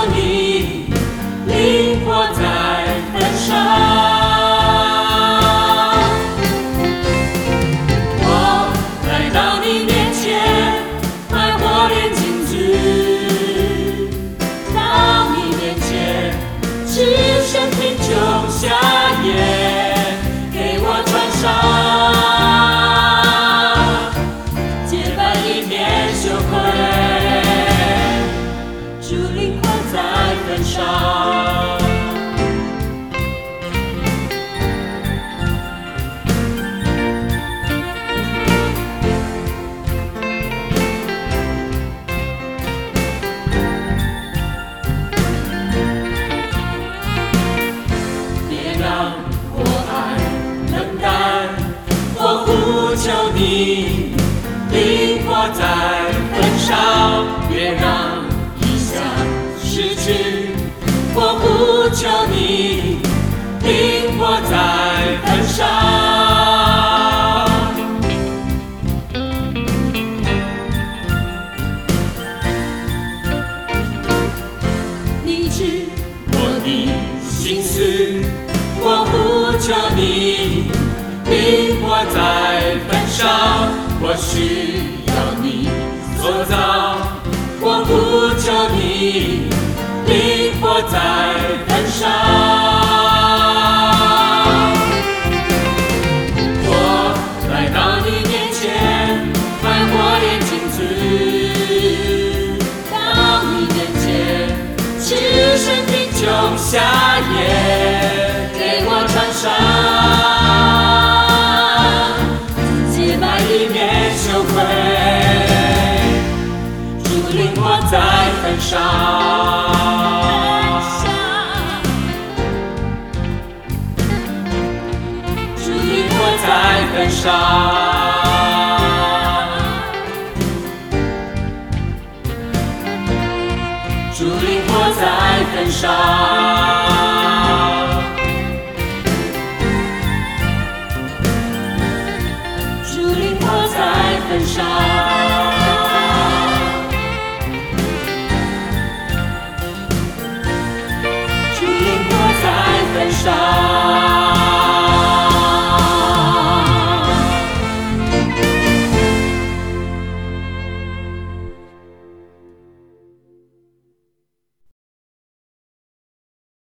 你，灵火在焚烧。我来到你面前，快活炼金子，到你面前，只身贫穷下咽，给我穿上洁白一面羞愧，主灵火在焚烧。求你，灵火在焚烧，别让异象失去。我呼求你，灵火在焚烧。你知我的心思，我呼求你，灵火在焚烧，我需要你塑造，我呼求你，灵火在焚烧。我来到你面前，快活炼金子，到你面前，赤身贫穷下咽，给我穿上羞愧，主灵火在焚烧，主灵火在焚烧，主灵火在焚烧。